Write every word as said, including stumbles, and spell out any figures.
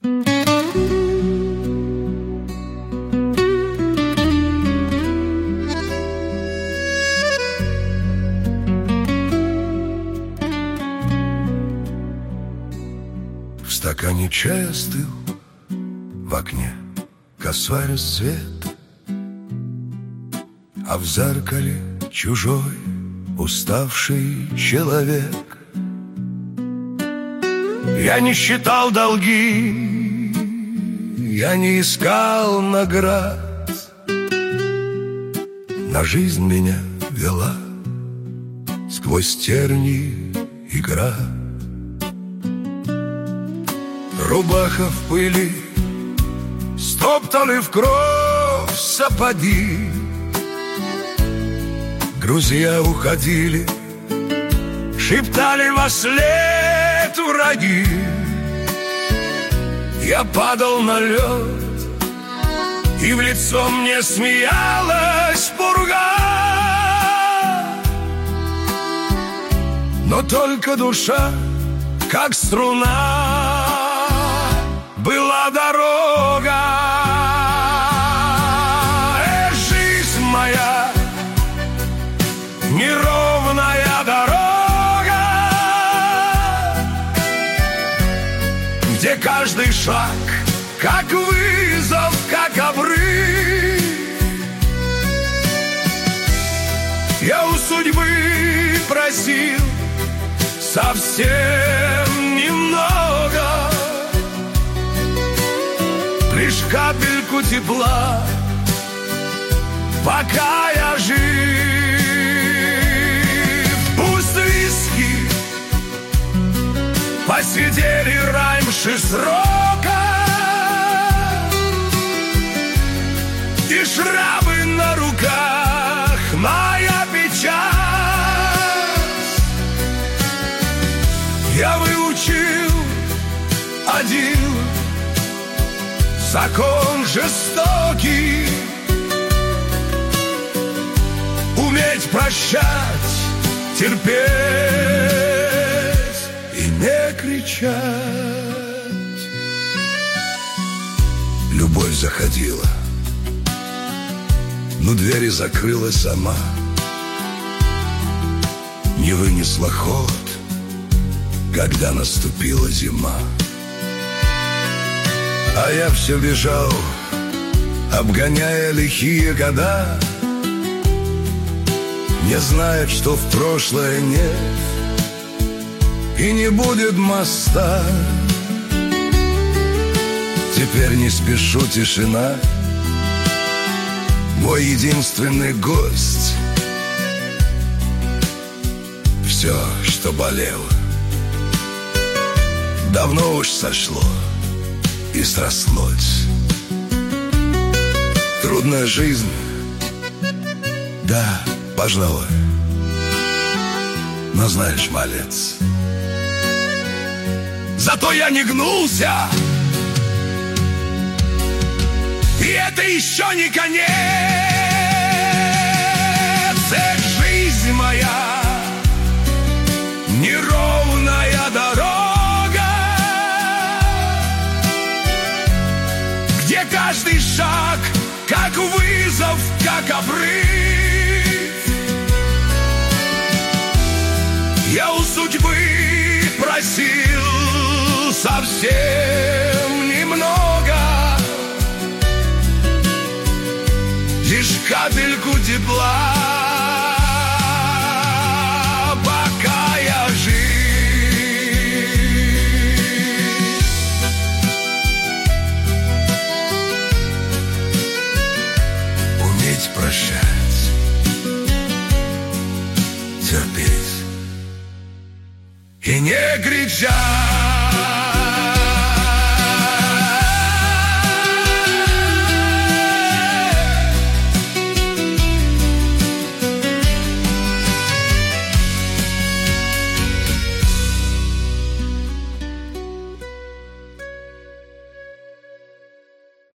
В стакане чай остыл, в окне косой рассвет, а в зеркале чужой уставший человек. Я не считал долги, я не искал наград, на жизнь меня вела сквозь терни и град. Рубаха в пыли, стоптаны в кровь сапоги. Друзья уходили, шептали во след враги. Я падал на лед, и в лицо мне смеялась пурга. Но только душа, как струна, была дорога. Эх, жизнь моя, неровная дорога, где каждый шаг, как вызов, как обрыв. Я у судьбы просил совсем немного, лишь капельку тепла, пока я жив. Пусть виски посидели раньше срока, и шрамы на руках моя печать. Я выучил один закон жестокий: уметь прощать, терпеть и не кричать. Любовь заходила, но двери закрыла сама. Не вынесла холод, когда наступила зима. А я все бежал, обгоняя лихие года, не зная, что в прошлое нет и не будет моста. Теперь не спешу, тишина, мой единственный гость. Все, что болело, давно уж сошло и срослось. Трудная жизнь, да, пожалуй, но знаешь, малец, зато я не гнулся, и это еще не конец. Эх, жизнь моя, неровная дорога, где каждый шаг, как вызов, как обрыв. Я у судьбы просил совсем немного, лишь капельку тепла, пока я жив. Уметь прощать, терпеть и не кричать.